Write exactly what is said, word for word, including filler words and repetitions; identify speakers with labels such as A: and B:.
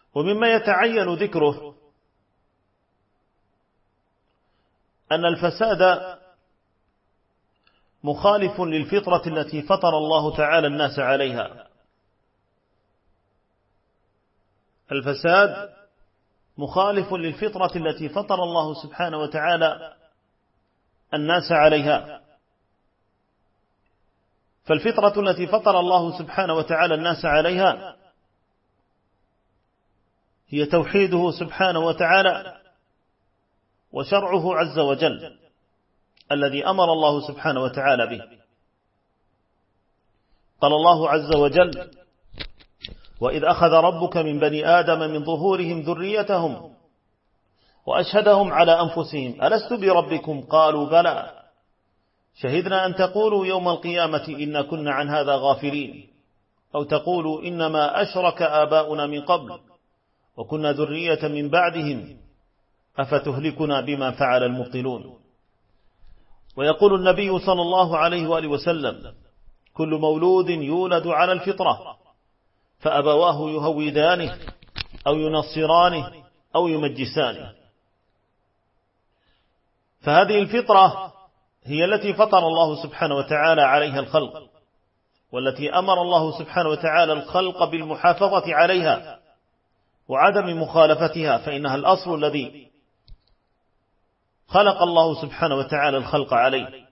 A: ومما يتعين ذكره أن الفساد مخالف للفطرة التي فطر الله تعالى الناس عليها. الفساد مخالف للفطرة التي فطر الله سبحانه وتعالى الناس عليها. فالفطرة التي فطر الله سبحانه وتعالى الناس عليها هي توحيده سبحانه وتعالى وشرعه عز وجل الذي أمر الله سبحانه وتعالى به. قال الله عز وجل: وإذ أخذ ربك من بني آدم من ظهورهم ذريتهم وأشهدهم على أنفسهم ألست بربكم قالوا بلى شهدنا أن تقولوا يوم القيامة إنا كنا عن هذا غافلين أو تقولوا إنما أشرك آباؤنا من قبل وكنا ذرية من بعدهم أفتهلكنا بما فعل المبطلون. ويقول النبي صلى الله عليه وآله وسلم: كل مولود يولد على الفطرة فأبواه يهودانه أو ينصرانه أو يمجسانه. فهذه الفطرة هي التي فطر الله سبحانه وتعالى عليها الخلق، والتي أمر الله سبحانه وتعالى الخلق بالمحافظة عليها وعدم مخالفتها، فإنها الأصل الذي خلق الله سبحانه وتعالى الخلق عليه.